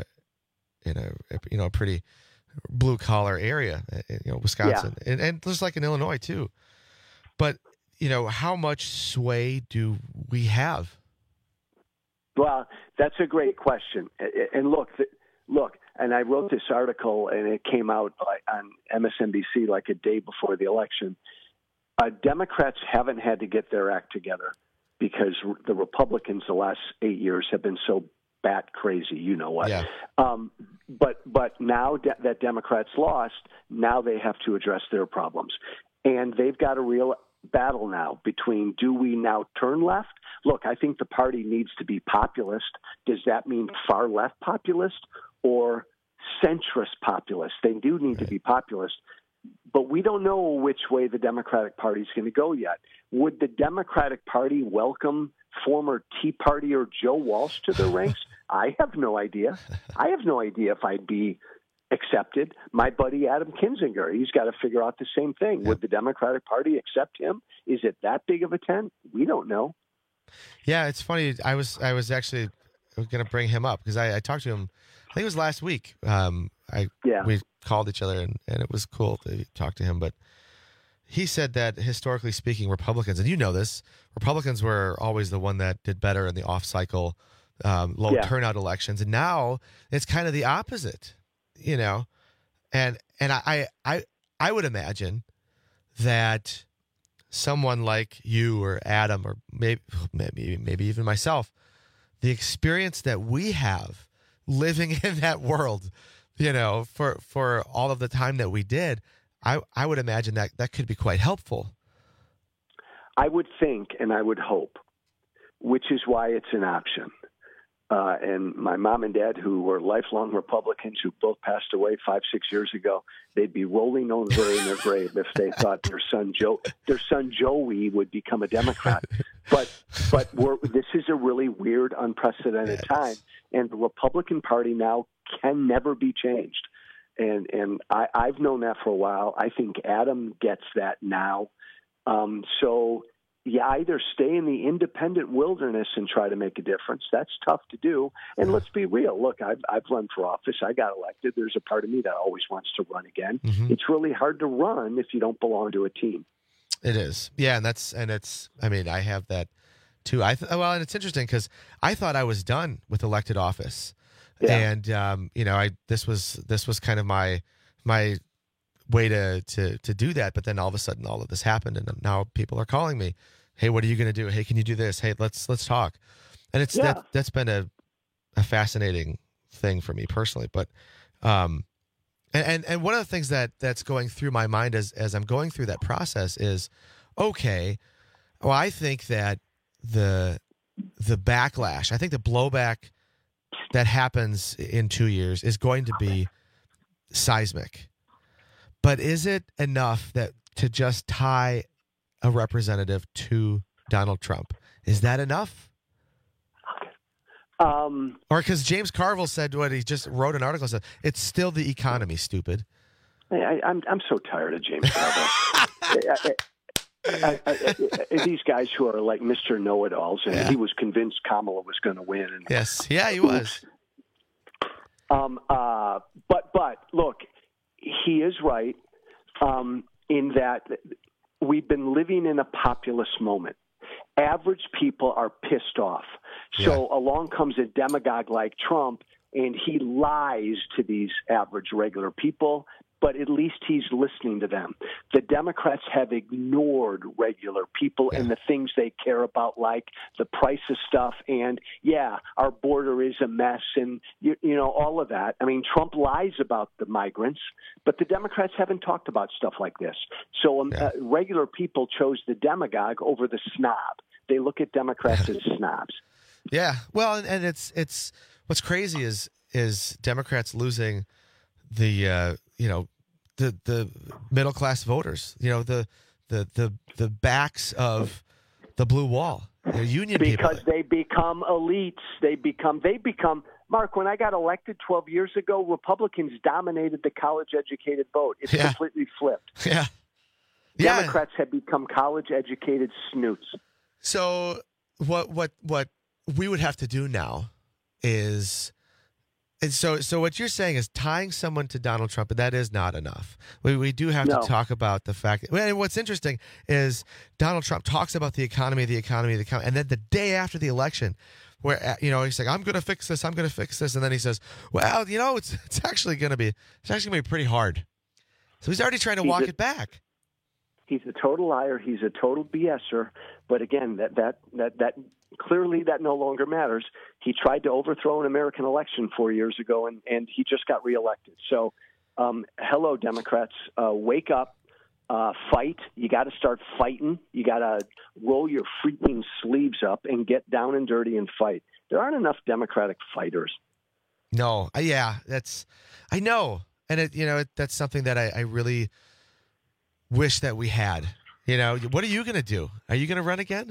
a pretty blue collar area, Wisconsin, and just like in Illinois too. But how much sway do we have? Well, that's a great question. And look, and I wrote this article, and it came out on MSNBC like a day before the election. Democrats haven't had to get their act together because the Republicans the last 8 years have been so bat crazy, you know what. Yeah. But now that Democrats lost, now they have to address their problems. And they've got a real battle now between, do we now turn left? Look, I think the party needs to be populist. Does that mean far left populist or centrist populist? They do need to be populist, but we don't know which way the Democratic Party is going to go yet. Would the Democratic Party welcome former Tea Partier Joe Walsh to their ranks? I have no idea. I have no idea if I'd be accepted. My buddy Adam Kinzinger, he's got to figure out the same thing. Would the Democratic Party accept him? Is it that big of a tent? We don't know. Yeah, it's funny. I was actually going to bring him up because I talked to him, I think it was last week, we called each other, and it was cool to talk to him. But he said that historically speaking, Republicans, and you know this, Republicans were always the one that did better in the off-cycle, low turnout elections, and now it's kind of the opposite, And I would imagine that someone like you or Adam or maybe even myself, the experience that we have living in that world, for all of the time that we did, I would imagine that could be quite helpful. I would think and I would hope, which is why it's an option. And my mom and dad, who were lifelong Republicans, who both passed away 5-6 years ago, they'd be rolling over in their grave if they thought their son Joey would become a Democrat. But this is a really weird, unprecedented time, and the Republican Party now can never be changed. And I've known that for a while. I think Adam gets that now. So you either stay in the independent wilderness and try to make a difference. That's tough to do. And let's be real. Look, I've run for office. I got elected. There's a part of me that always wants to run again. Mm-hmm. It's really hard to run if you don't belong to a team. It is. Yeah. I have that too. And it's interesting because I thought I was done with elected office. Yeah. And, this was kind of my way to do that. But then all of a sudden all of this happened, and now people are calling me. Hey, what are you going to do? Hey, can you do this? Hey, let's talk. And that's been a fascinating thing for me personally. But, and one of the things that's going through my mind as I'm going through that process is, okay, well, I think that the backlash, I think the blowback that happens in 2 years is going to be seismic. But is it enough to just tie a representative to Donald Trump? Is that enough? Or because James Carville said what he just wrote an article, said it's still the economy, stupid. I'm so tired of James Carville. These guys who are like Mr. Know-It-Alls, and he was convinced Kamala was going to win. And, yes, yeah, he was. But look, he is right in that we've been living in a populist moment. Average people are pissed off. So along comes a demagogue like Trump, and he lies to these average, regular people, but at least he's listening to them. The Democrats have ignored regular people and the things they care about, like the price of stuff. And, our border is a mess and, all of that. I mean, Trump lies about the migrants, but the Democrats haven't talked about stuff like this. So regular people chose the demagogue over the snob. They look at Democrats as snobs. Yeah. Well, and it's what's crazy is Democrats losing the middle class voters, the backs of the blue wall, union people. Because they become elites. They become Mark, when I got elected 12 years ago, Republicans dominated the college educated vote. It's completely flipped. Yeah. Democrats have become college educated snoots. So what we would have to do now is, and so what you're saying is tying someone to Donald Trump, but that is not enough. We do have to talk about the fact. And what's interesting is Donald Trump talks about the economy, and then the day after the election, where he's like, I'm going to fix this, and then he says, well, it's actually going to be pretty hard. So he's already trying to walk it back. He's a total liar. He's a total BSer. But again, that clearly that no longer matters. He tried to overthrow an American election 4 years ago, and he just got reelected. So, hello, Democrats, wake up, fight. You got to start fighting. You got to roll your freaking sleeves up and get down and dirty and fight. There aren't enough Democratic fighters. No, I know, and that's something that I really wish that we had. What are you going to do? Are you going to run again?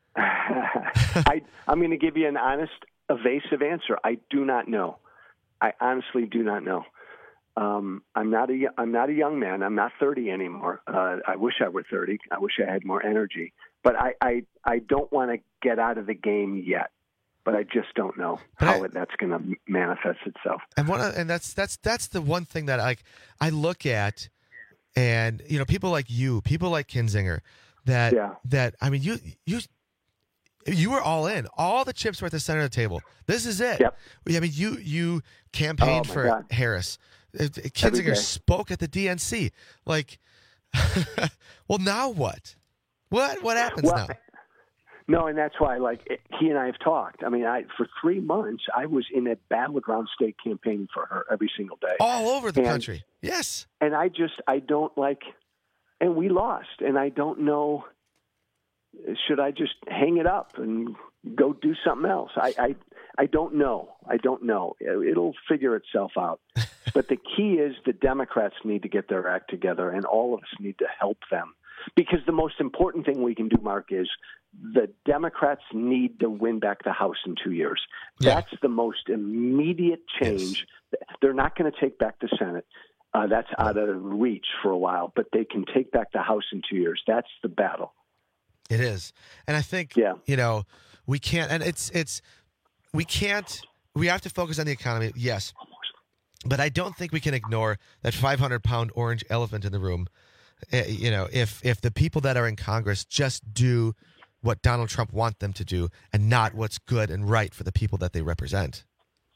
I'm going to give you an honest, evasive answer. I do not know. I honestly do not know. I'm not a young man. I'm not 30 anymore. I wish I were 30. I wish I had more energy. But I don't want to get out of the game yet. but I just don't know how that's going to manifest itself. And that's the one thing that I look at, and people like you, people like Kinzinger, that I mean you were all in. All the chips were at the center of the table. This is it. Yep. I mean you campaigned for God. Harris. Kinzinger spoke at the DNC. Like, well, now what? What happens now? No, and that's why, he and I have talked. I mean, for 3 months, I was in a battleground state campaigning for her every single day. All over the country. Yes. And I don't and we lost. And I don't know, should I just hang it up and go do something else? I don't know. I don't know. It'll figure itself out. But the key is the Democrats need to get their act together, and all of us need to help them. Because the most important thing we can do, Mark, is the Democrats need to win back the House in 2 years. Yeah. That's the most immediate change. Yes. They're not going to take back the Senate. That's out of reach for a while, but they can take back the House in 2 years. That's the battle. It is. And I think, we can't, and we have to focus on the economy, yes. But I don't think we can ignore that 500-pound orange elephant in the room. If the people that are in Congress just do what Donald Trump wants them to do and not what's good and right for the people that they represent.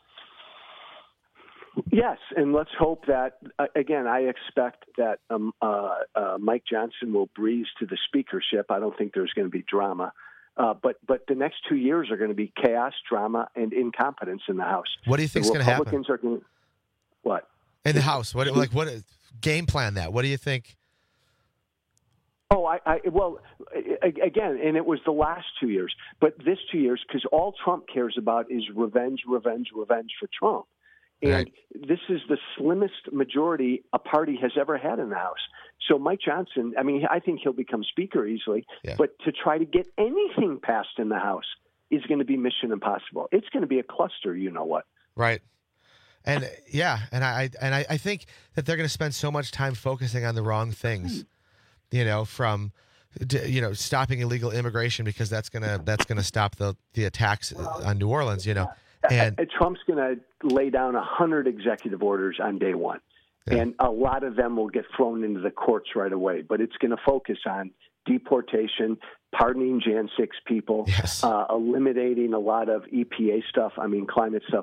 Yes, and let's hope that, again, I expect that Mike Johnson will breeze to the speakership. I don't think there's going to be drama. But the next 2 years are going to be chaos, drama, and incompetence in the House. What do you think is going to happen? Republicans are going to... What? In the House? What game plan that? What do you think? Oh, well, again, and it was the last 2 years, but this 2 years, because all Trump cares about is revenge for Trump. And right. This is the slimmest majority a party has ever had in the House. So Mike Johnson, I mean, I think he'll become Speaker easily, but to try to get anything passed in the House is going to be mission impossible. It's going to be a cluster, you know what? Right. And I think that they're going to spend so much time focusing on the wrong things, from stopping illegal immigration, because that's gonna stop the attacks on New Orleans, And Trump's going to lay down 100 executive orders on day one, and a lot of them will get thrown into the courts right away. But it's going to focus on deportation, pardoning Jan 6 people, eliminating a lot of EPA stuff. I mean, climate stuff.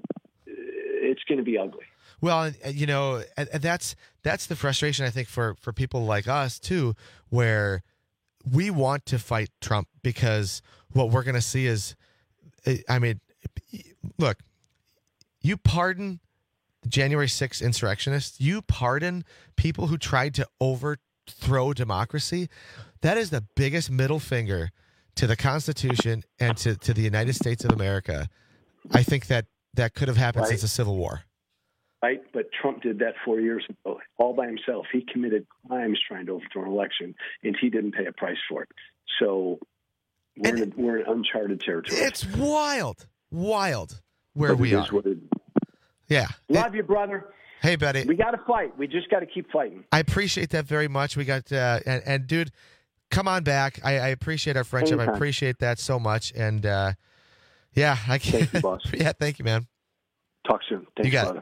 It's going to be ugly. Well, and that's the frustration, I think, for people like us too, where we want to fight Trump because what we're going to see is, I mean, look, you pardon January 6th insurrectionists, you pardon people who tried to overthrow democracy. That is the biggest middle finger to the Constitution and to the United States of America. I think that could have happened since the Civil War. Right, but Trump did that 4 years ago, all by himself. He committed crimes trying to overthrow an election, and he didn't pay a price for it. So we're in uncharted territory. It's wild where we are. Yeah. Love you, brother. Hey, buddy. We got to fight. We just got to keep fighting. I appreciate that very much. We got and dude, come on back. I appreciate our friendship. Anytime. I appreciate that so much. And I can't. Thank you, boss. Yeah, thank you, man. Talk soon. Thanks, you got brother. It.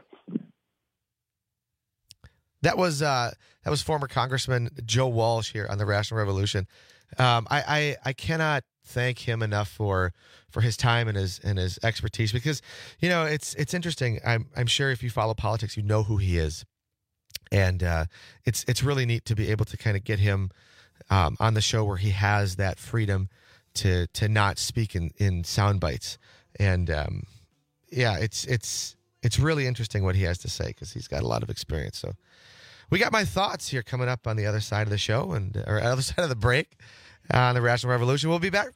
That was former Congressman Joe Walsh here on the Rational Revolution. I cannot thank him enough for his time and his expertise, because it's interesting. I'm sure if you follow politics, you know who he is, and it's really neat to be able to kind of get him on the show where he has that freedom to not speak in sound bites, and it's really interesting what he has to say, because he's got a lot of experience. So we got my thoughts here coming up on the other side of the show or other side of the break on the Rational Revolution. We'll be back.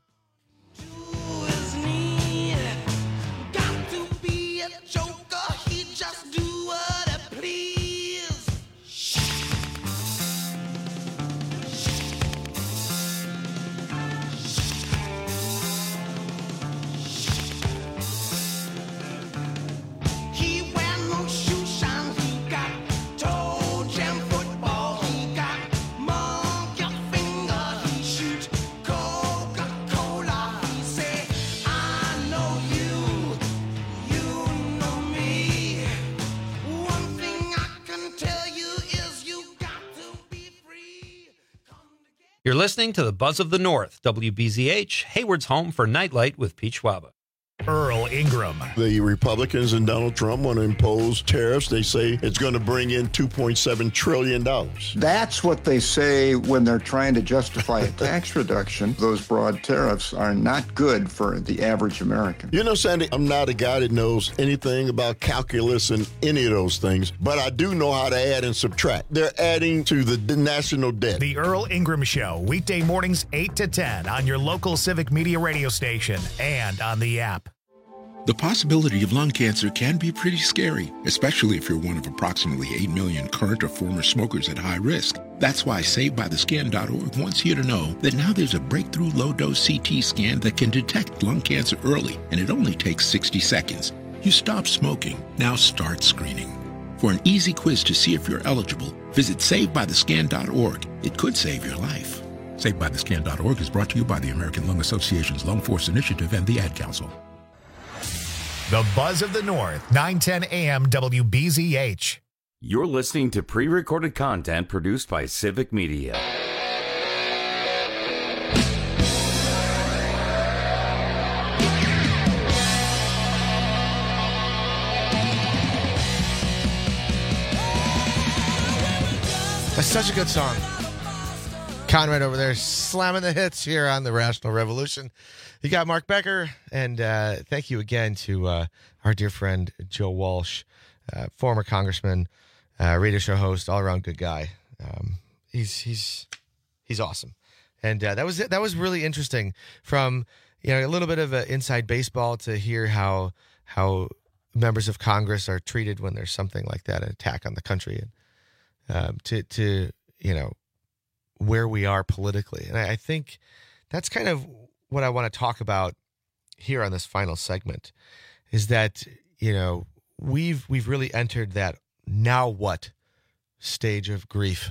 You're listening to the Buzz of the North, WBZH, Hayward's home for Nightlight with Pete Schwaba. Earl Ingram. The Republicans and Donald Trump want to impose tariffs. They say it's going to bring in $2.7 trillion. That's what they say when they're trying to justify a tax reduction. Those broad tariffs are not good for the average American. You know, Sandy, I'm not a guy that knows anything about calculus and any of those things, but I do know how to add and subtract. They're adding to the national debt. The Earl Ingram Show, weekday mornings 8 to 10 on your local Civic Media radio station and on the app. The possibility of lung cancer can be pretty scary, especially if you're one of approximately 8 million current or former smokers at high risk. That's why SaveByTheScan.org wants you to know that now there's a breakthrough low-dose CT scan that can detect lung cancer early, and it only takes 60 seconds. You stop smoking, now start screening. For an easy quiz to see if you're eligible, visit SaveByTheScan.org. It could save your life. SaveByTheScan.org is brought to you by the American Lung Association's Lung Force Initiative and the Ad Council. The Buzz of the North, 910 AM WBZH. You're listening to pre-recorded content produced by Civic Media. That's such a good song. Conrad over there slamming the hits here on the Rational Revolution. You got Mark Becker, and thank you again to our dear friend Joe Walsh, former congressman, radio show host, all around good guy. He's awesome, and that was really interesting. From a little bit of inside baseball to hear how members of Congress are treated when there's something like that, an attack on the country, and to where we are politically, and I think that's kind of what I want to talk about here on this final segment is that, we've really entered that now what stage of grief.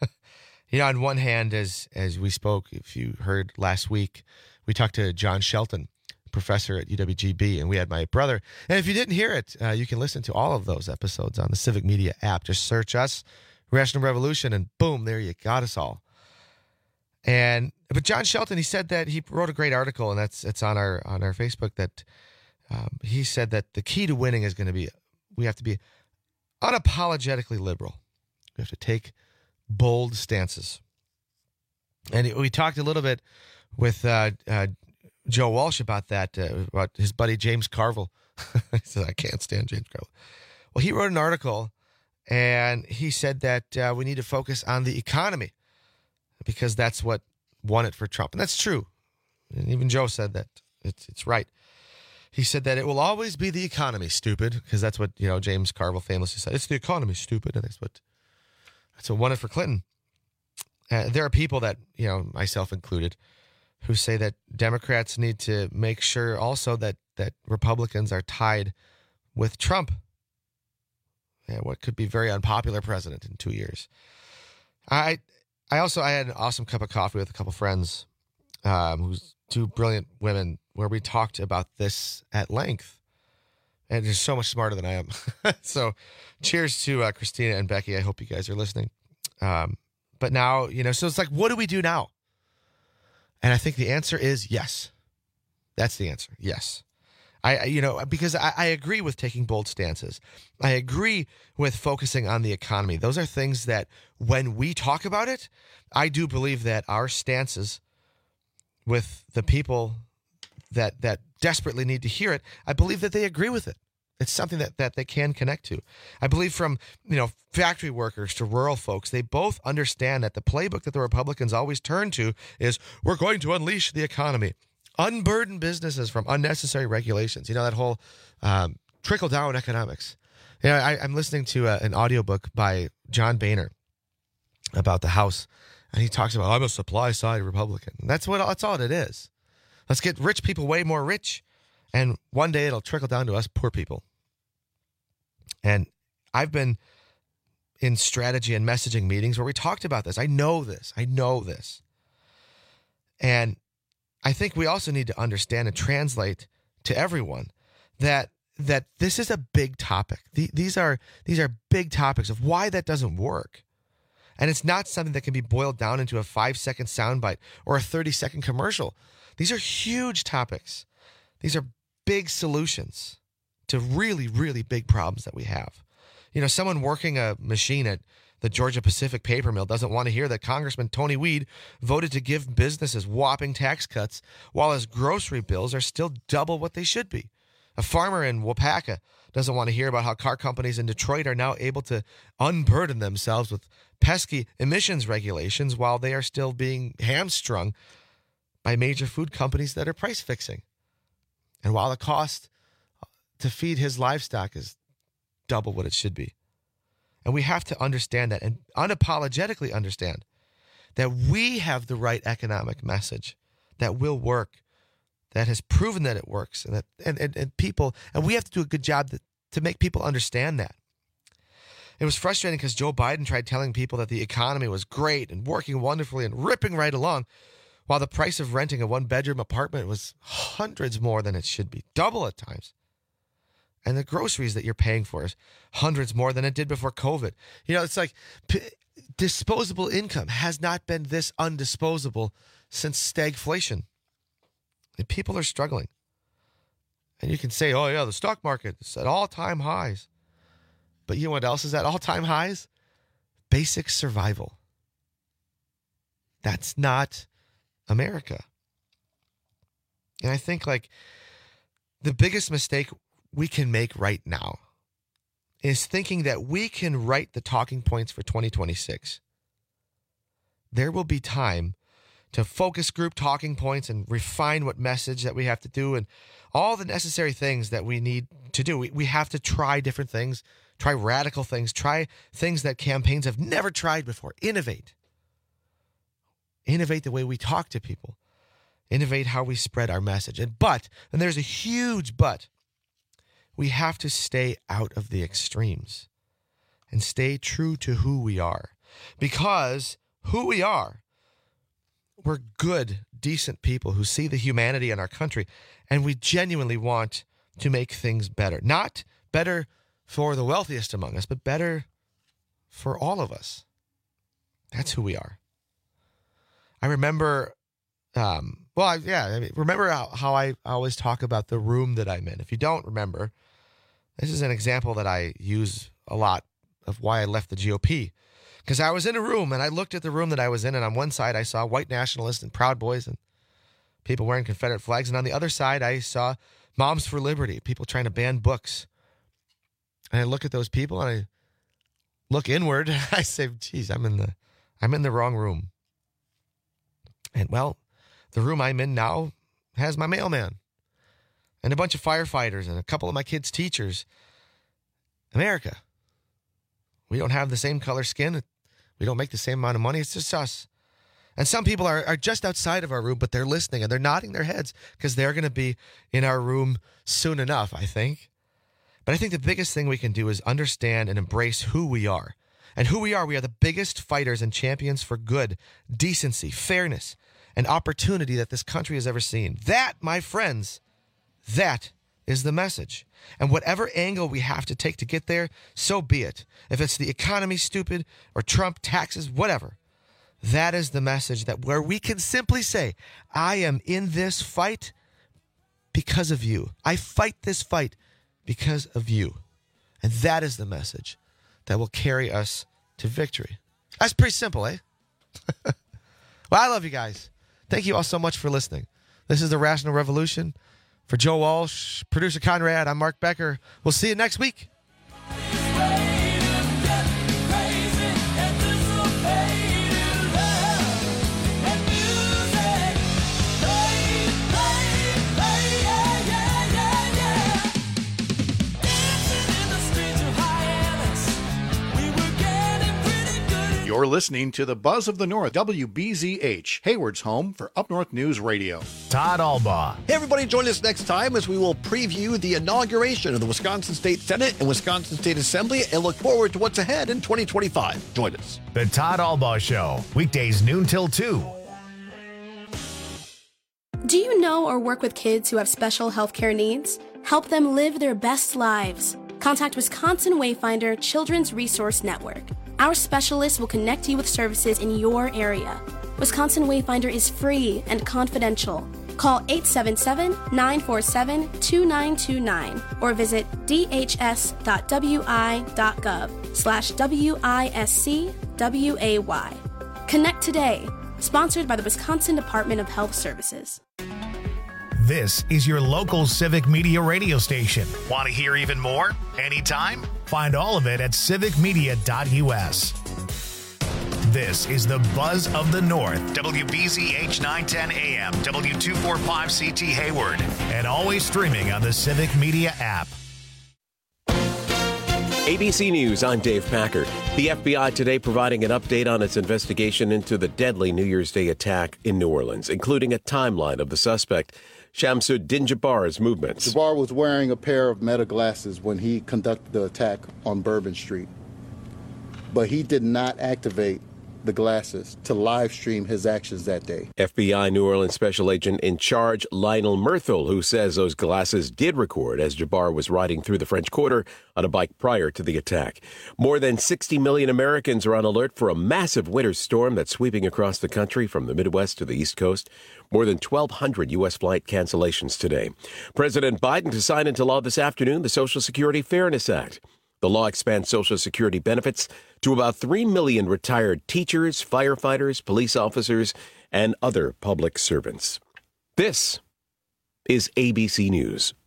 On one hand, as we spoke, if you heard last week, we talked to John Shelton, professor at UWGB, and we had my brother. And if you didn't hear it, you can listen to all of those episodes on the Civic Media app. Just search us, Rational Revolution, and boom, there you got us all. But John Shelton, he said that he wrote a great article, and it's on our Facebook, that he said that the key to winning is going to be we have to be unapologetically liberal. We have to take bold stances. And we talked a little bit with Joe Walsh about that, about his buddy James Carville. He said, I can't stand James Carville. Well, he wrote an article, and he said that we need to focus on the economy, because that's what won it for Trump. And that's true. And even Joe said that. It's right. He said that it will always be the economy, stupid, because that's what, James Carville famously said. It's the economy, stupid. And that's what won it for Clinton. There are people that, myself included, who say that Democrats need to make sure also that Republicans are tied with Trump. What could be very unpopular president in 2 years. I had an awesome cup of coffee with a couple friends, who's two brilliant women, where we talked about this at length. And they're so much smarter than I am. So cheers to Christina and Becky. I hope you guys are listening. But now, so it's like, what do we do now? And I think the answer is yes. That's the answer. Yes. Because I agree with taking bold stances. I agree with focusing on the economy. Those are things that when we talk about it, I do believe that our stances with the people that desperately need to hear it, I believe that they agree with it. It's something that they can connect to. I believe from, factory workers to rural folks, they both understand that the playbook that the Republicans always turn to is, we're going to unleash the economy. Unburden businesses from unnecessary regulations. That whole trickle-down economics. I'm listening to an audiobook by John Boehner about the House, and he talks about, I'm a supply-side Republican. That's all it is. Let's get rich people way more rich, and one day it'll trickle down to us poor people. And I've been in strategy and messaging meetings where we talked about this. I know this. And I think we also need to understand and translate to everyone that this is a big topic. These are big topics of why that doesn't work. And it's not something that can be boiled down into a 5-second soundbite or a 30-second commercial. These are huge topics. These are big solutions to really, really big problems that we have. You know, someone working a machine at the Georgia Pacific paper mill doesn't want to hear that Congressman Tony Weed voted to give businesses whopping tax cuts while his grocery bills are still double what they should be. A farmer in Wapaka doesn't want to hear about how car companies in Detroit are now able to unburden themselves with pesky emissions regulations while they are still being hamstrung by major food companies that are price fixing. And while the cost to feed his livestock is double what it should be. And we have to understand that and unapologetically understand that we have the right economic message that will work, that has proven that it works, and that and people, and we have to do a good job to make people understand that. It was frustrating because Joe Biden tried telling people that the economy was great and working wonderfully and ripping right along, while the price of renting a one-bedroom apartment was hundreds more than it should be, double at times. And the groceries that you're paying for is hundreds more than it did before COVID. You know, it's like disposable income has not been this undisposable since stagflation. And people are struggling. And you can say, oh, yeah, the stock market is at all-time highs. But you know what else is at all-time highs? Basic survival. That's not America. And I think, like, the biggest mistake we can make right now is thinking that we can write the talking points for 2026. There will be time to focus group talking points and refine what message that we have to do and all the necessary things that we need to do. We have to try different things, try radical things, try things that campaigns have never tried before. Innovate. Innovate the way we talk to people. Innovate how we spread our message. And there's a huge but, we have to stay out of the extremes and stay true to who we are. Because who we are, we're good, decent people who see the humanity in our country, and we genuinely want to make things better. Not better for the wealthiest among us, but better for all of us. That's who we are. I remember, remember how I always talk about the room that I'm in. If you don't remember, this is an example that I use a lot of why I left the GOP. Because I was in a room, and I looked at the room that I was in, and on one side I saw white nationalists and Proud Boys and people wearing Confederate flags. And on the other side, I saw Moms for Liberty, people trying to ban books. And I look at those people, and I look inward, and I say, geez, I'm in the wrong room. And, well, the room I'm in now has my mailman and a bunch of firefighters and a couple of my kids' teachers. America. We don't have the same color skin. We don't make the same amount of money. It's just us. And some people are just outside of our room, but they're listening and they're nodding their heads because they're going to be in our room soon enough, I think. But I think the biggest thing we can do is understand and embrace who we are. And who we are the biggest fighters and champions for good, decency, fairness, and opportunity that this country has ever seen. That, my friends, that is the message. And whatever angle we have to take to get there, so be it. If it's the economy stupid or Trump, taxes, whatever, that is the message that where we can simply say, I am in this fight because of you. I fight this fight because of you. And that is the message that will carry us to victory. That's pretty simple, eh? Well, I love you guys. Thank you all so much for listening. This is The Rational Revolution. For Joe Walsh, producer Conrad, I'm Mark Becker. We'll see you next week. You're listening to the Buzz of the North, WBZH, Hayward's home for Up North News Radio. Todd Albaugh. Hey, everybody, join us next time as we will preview the inauguration of the Wisconsin State Senate and Wisconsin State Assembly and look forward to what's ahead in 2025. Join us. The Todd Albaugh Show, weekdays noon till 2. Do you know or work with kids who have special healthcare needs? Help them live their best lives. Contact Wisconsin Wayfinder Children's Resource Network. Our specialists will connect you with services in your area. Wisconsin Wayfinder is free and confidential. Call 877-947-2929 or visit dhs.wi.gov/WISCWAY. Connect today. Sponsored by the Wisconsin Department of Health Services. This is your local Civic Media radio station. Want to hear even more? Anytime? Find all of it at civicmedia.us. This is the Buzz of the North, WBZH 910 AM, W245CT Hayward, and always streaming on the Civic Media app. ABC News, I'm Dave Packard. The FBI today providing an update on its investigation into the deadly New Year's Day attack in New Orleans, including a timeline of the suspect, Shamsuddin Jabbar's movements. Jabbar was wearing a pair of Meta glasses when he conducted the attack on Bourbon Street, but he did not activate the glasses to live stream his actions that day. FBI New Orleans Special Agent in charge Lionel Murthel, who says those glasses did record as Jabbar was riding through the French Quarter on a bike prior to the attack. More than 60 million Americans are on alert for a massive winter storm that's sweeping across the country from the Midwest to the East Coast. More than 1,200 U.S. flight cancellations today. President Biden to sign into law this afternoon the Social Security Fairness Act. The law expands Social Security benefits to about 3 million retired teachers, firefighters, police officers, and other public servants. This is ABC News.